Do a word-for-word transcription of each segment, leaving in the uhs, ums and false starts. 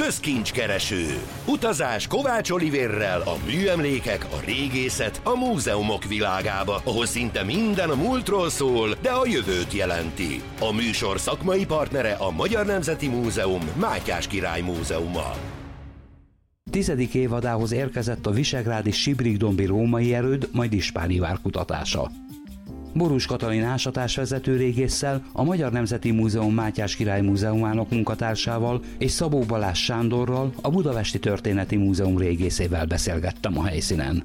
Közkincskereső. Utazás Kovács Olivérrel a műemlékek, a régészet, a múzeumok világába, ahol szinte minden a múltról szól, de a jövőt jelenti. A műsor szakmai partnere a Magyar Nemzeti Múzeum, Mátyás Király Múzeuma. Tizedik évadához érkezett a visegrádi Sibrik-dombi római erőd, majd ispáni vár kutatása. Borús Katalin ásatásvezető régésszel, a Magyar Nemzeti Múzeum Mátyás Király Múzeumának munkatársával és Szabó Balázs Sándorral, a Budapesti Történeti Múzeum régészével beszélgettem a helyszínen.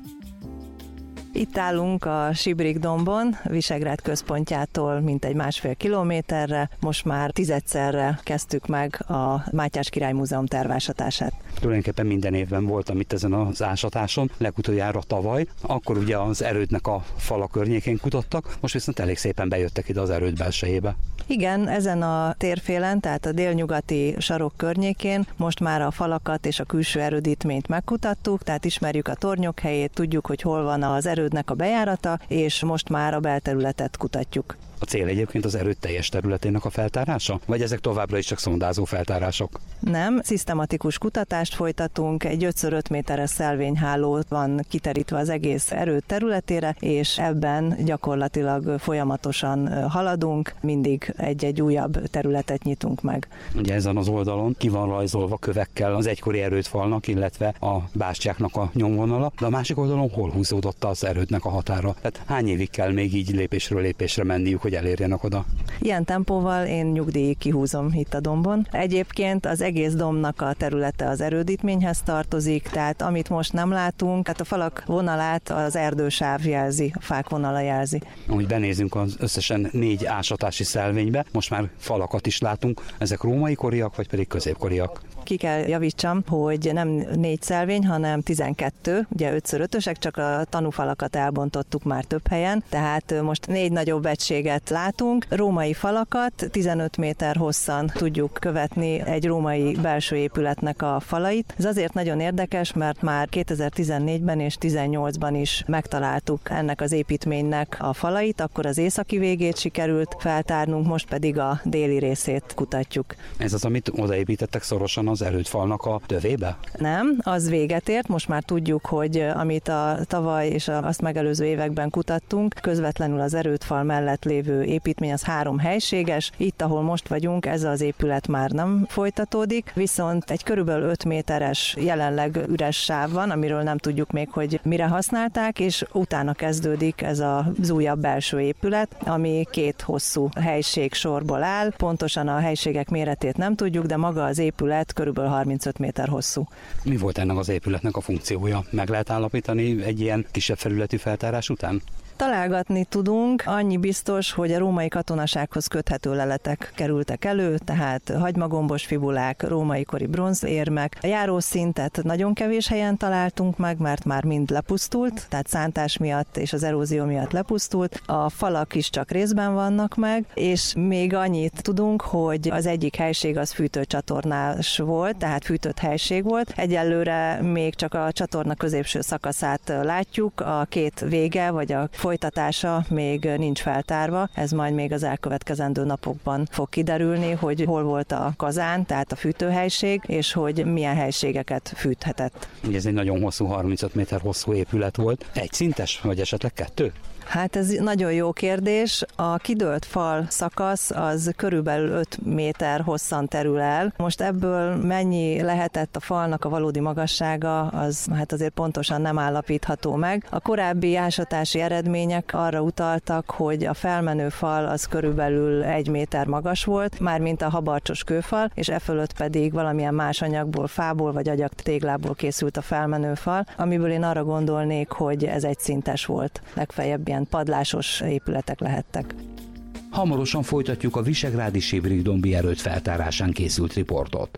Itt állunk a Sibrik-dombon, Visegrád központjától mintegy másfél kilométerre. Most már tizedszerre kezdtük meg a Mátyás Király Múzeum tervásatását. Tulajdonképpen minden évben voltam itt ezen az ásatáson, legutoljára tavaly, akkor ugye az erődnek a fala környékén kutattak, most viszont elég szépen bejöttek ide az erőd belsejébe. Igen, ezen a térfélen, tehát a délnyugati sarok környékén most már a falakat és a külső erődítményt megkutattuk, tehát ismerjük a tornyok helyét, tudjuk, hogy hol van az erődnek a bejárata, és most már a belterületet kutatjuk. A cél egyébként az erőd teljes területének a feltárása? Vagy ezek továbbra is csak szondázó feltárások? Nem, szisztematikus kutatást folytatunk, egy öt szor öt méteres szelvényháló van kiterítve az egész erőd területére, és ebben gyakorlatilag folyamatosan haladunk, mindig egy-egy újabb területet nyitunk meg. Ugye ezen az oldalon ki van rajzolva kövekkel az egykori erődfalnak, illetve a bástyáknak a nyomvonala, de a másik oldalon hol húzódott az erődnek a határa? Tehát hány évig kell még így lépésről lépésre menniük, hogy elérjenek oda? Ilyen tempóval én nyugdíjig kihúzom itt a dombon. Egyébként az egész dombnak a területe az erődítményhez tartozik, tehát amit most nem látunk, hát a falak vonalát az erdősáv jelzi, a fák vonala jelzi. Ahogy benézünk az összesen négy ásatási szelvénybe, most már falakat is látunk, ezek római koriak, vagy pedig középkoriak? Ki kell javítsam, hogy nem négy szelvény, hanem tizenkettő, ugye öt szor ötösek, csak a tanúfalakat elbontottuk már több helyen, tehát most négy nagyobb egységet látunk. Római falakat tizenöt méter hosszan tudjuk követni egy római belső épületnek a falait. Ez azért nagyon érdekes, mert már kétezer-tizennégyben és tizennyolcban is megtaláltuk ennek az építménynek a falait, akkor az északi végét sikerült feltárnunk, most pedig a déli részét kutatjuk. Ez az, amit odaépítettek szorosan az erődfalnak a tövébe? Nem, az véget ért, most már tudjuk, hogy amit a tavaly és azt megelőző években kutattunk, közvetlenül az erődfal mellett lévő építmény az három helységes, itt, ahol most vagyunk, ez az épület már nem folytatódik, viszont egy körülbelül öt méteres jelenleg üres sáv van, amiről nem tudjuk még, hogy mire használták, és utána kezdődik ez az újabb belső épület, ami két hosszú helység sorból áll, pontosan a helységek méretét nem tudjuk, de maga az épület körülbelül harmincöt méter hosszú. Mi volt ennek az épületnek a funkciója? Meg lehet állapítani egy ilyen kisebb felületű feltárás után? Találgatni tudunk, annyi biztos, hogy a római katonasághoz köthető leletek kerültek elő, tehát hagymagombos fibulák, római kori bronzérmek. A járószintet nagyon kevés helyen találtunk meg, mert már mind lepusztult, tehát szántás miatt és az erózió miatt lepusztult. A falak is csak részben vannak meg, és még annyit tudunk, hogy az egyik helység az fűtőcsatornás volt, tehát fűtött helység volt. Egyelőre még csak a csatorna középső szakaszát látjuk, a két vége, vagy a folytatása még nincs feltárva, ez majd még az elkövetkezendő napokban fog kiderülni, hogy hol volt a kazán, tehát a fűtőhelység, és hogy milyen helységeket fűthetett. Ez egy nagyon hosszú, harmincöt méter hosszú épület volt. Egy szintes, vagy esetleg kettő? Hát ez nagyon jó kérdés. A kidőlt fal szakasz az körülbelül öt méter hosszan terül el. Most ebből mennyi lehetett a falnak a valódi magassága, az hát azért pontosan nem állapítható meg. A korábbi ásatási eredmények arra utaltak, hogy a felmenő fal az körülbelül egy méter magas volt, mármint a habarcsos kőfal, és e fölött pedig valamilyen más anyagból, fából vagy agyagtéglából készült a felmenő fal, amiből én arra gondolnék, hogy ez egy szintes volt. Legfeljebb ilyen padlásos épületek lehettek. Hamarosan folytatjuk a visegrádi Sibrik-dombi erőd feltárásán készült riportot.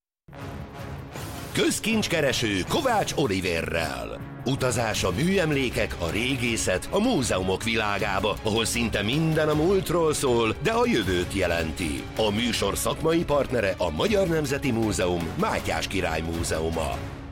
Közkincskereső Kovács Olivérrel. Utazás a műemlékek, a régészet, a múzeumok világába, ahol szinte minden a múltról szól, de a jövőt jelenti. A műsor szakmai partnere a Magyar Nemzeti Múzeum, Mátyás Király Múzeuma.